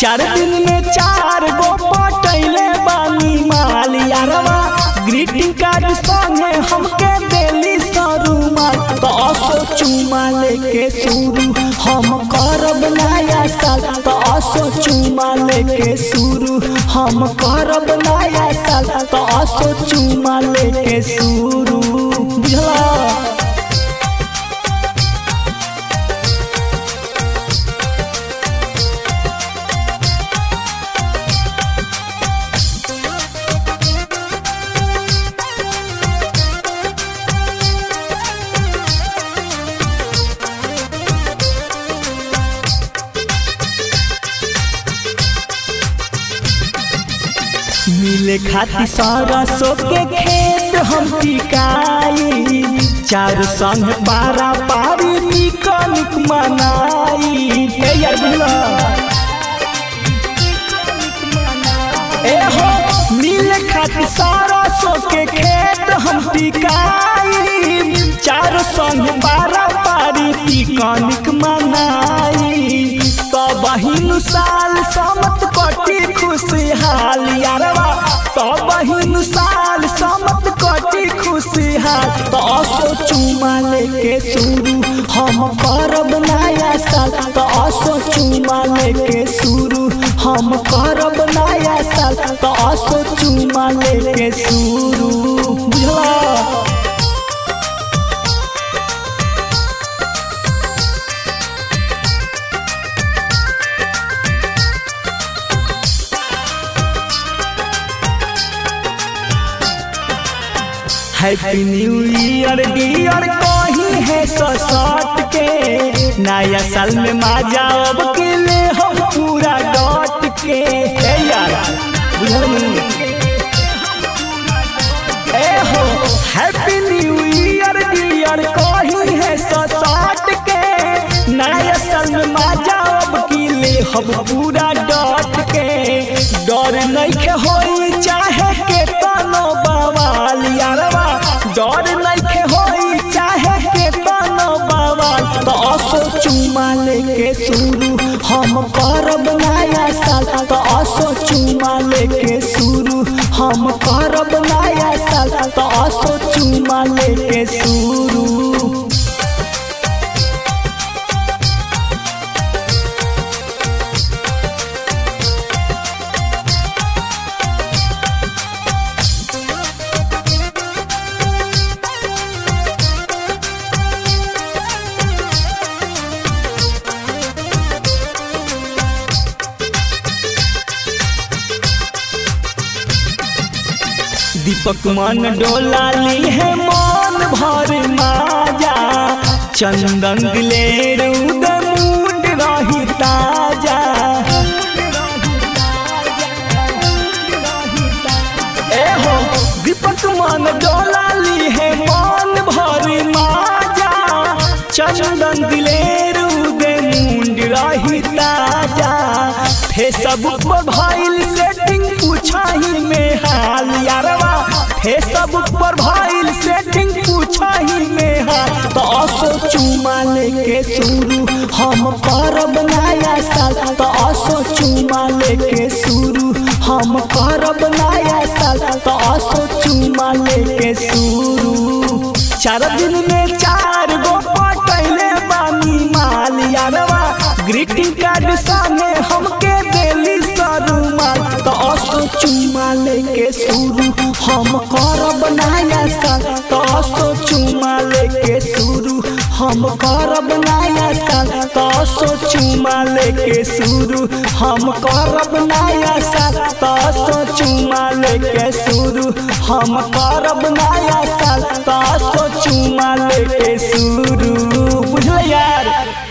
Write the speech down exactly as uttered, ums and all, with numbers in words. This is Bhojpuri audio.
चार दिन में चार गो पटैले बानी माल यारवा ग्रीटिंग कार्ड संगे हमके देली सरुमा तो असो चुमा लेके शुरू हम करब नया साल तो असो चुमा लेके शुरू हम करब नया साल तो असो चुमा लेके शुरू बुझला। मिले खाती सरसों के खेत हम टिकाई चार संग पारा पारी निकनिक मनाई ए यार बुला ए हो मिले खाती सरसों के खेत हम टिकाई चार संग पारा पारी निकनिक मनाई तो बहिन साल समत कटी खुशहाल यारवा तो बहिन साल समत कटी खुशहाल तो असो चुमा लेके शुरू हम करब नया साल तो असो चुमा लेके शुरू हम करब नया साल तो असो चुमा लेके शुरू बुझला। हैप्पी न्यू ईयर डियर कहीं है ससट के नया साल में मजा अब के ले हम पूरा डट के ए यार ए हो हैप्पी न्यू ईयर डियर कहीं है ससट के नया साल में मजा अब के ले हम पूरा डट के डर नहीं होई चाहे के तनो बवाल यारवा डर नहीं होई चाहे के तनो बवाल तो असो चुमा लेके शुरू हम करब नया साल तो असो चुमा लेके शुरू हम करब नया साल तो असो चुमा लेके शुरू। दीपक मन डोला ली है मन भर माजा चंदन दिलेर उदर मूड रही ताजा ए हो दीपक मन डोला ली है मन भर माजा चंदन दिलेर उदर मूड रही ताजा फेसबुक पर भाईल सेटिंग पूछाही में हाल यारवा फेसबुक पर भाईल सेटिंग पूछाही में हाल तो असो चुमा लेके शुरू हम करब नया साल तो असो चुमा लेके शुरू हम करब नया साल तो असो चुमा लेके शुरू। चार दिन में चार गो पटैले बानी माल यारवा ग्रीटिंग कार्ड संगे हमके देली सरुमाल तो असो चुमा लेके शुरू हम करब नया साल तो असो चुमा लेके शुरू हम करब नया साल तो असो चुमा लेके शुरू हम करब नया साल तो असो चुमा लेके शुरू हम करब नया साल तो असो चुमा लेके शुरू बुझल यार।